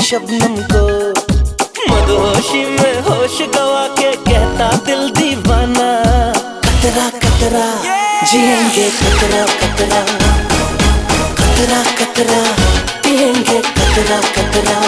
शबनम को। मदहोशी में होश गवा के कहता दिल दीवाना, कतरा कतरा जिएंगे कतरा कतरा, कतरा कतरा पिएंगे कतरा कतरा।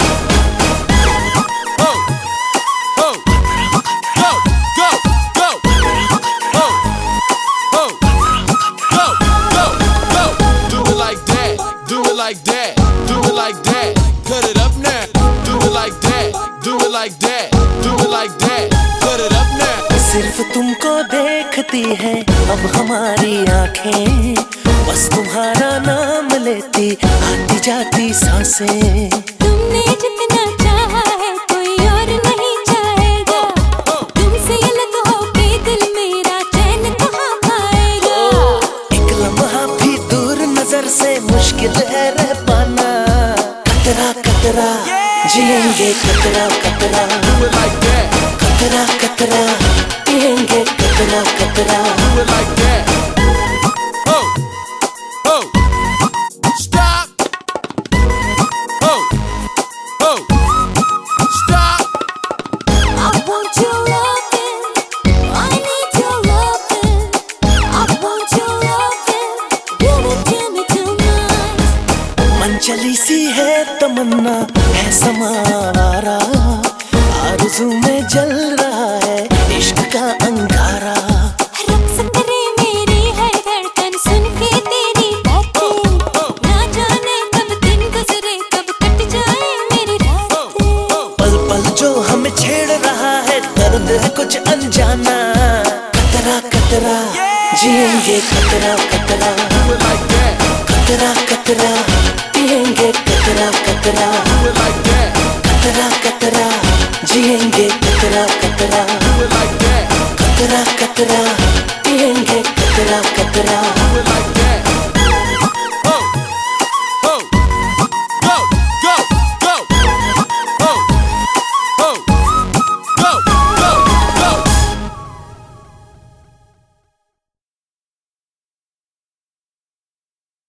Like that, do it like that, cut it up now. Do it like that, do it like that, do it like that, cut it up now. सिर्फ तुमको देखती है अब हमारी आंखें, बस तुम्हारा नाम लेती आती जाती सांसें। तुमने जितना चाहा है कोई और नहीं चाहेगा, तुमसे अलग होके दिल मेरा चैन कहाँ पाएगा। एक लम्हा भी दूर नजर से मुश्किल है रह पाना, कतरा कतरा जिएंगे कतरा कतरा। Do it like that, कतरा कतरा पिएंगे कतरा कतरा। do it like that. Oh, oh, stop. Oh, oh, stop. I want your loving, I need your loving. I want your loving, give it to me tonight. मनचली सी है तमन्ना है समावारा, आरज़ू में जल रहा है इश्क का अंगारा। रक्स करे मेरी है धड़कन सुन के तेरी बातें, ना जाने कब दिन गुजरे कब कट जाए मेरी रातें। पल पल जो हमें छेड़ रहा है दर्द है कुछ अनजाना, कतरा कतरा जिएंगे कतरा कतरा। Do it like that, कतरा कतरा पिएंगे कतरा कतरा। do it like that, कतरा कतरा जिएंगे कतरा कतरा। do it like that. कतरा कतरा पिएंगे कतरा कतरा।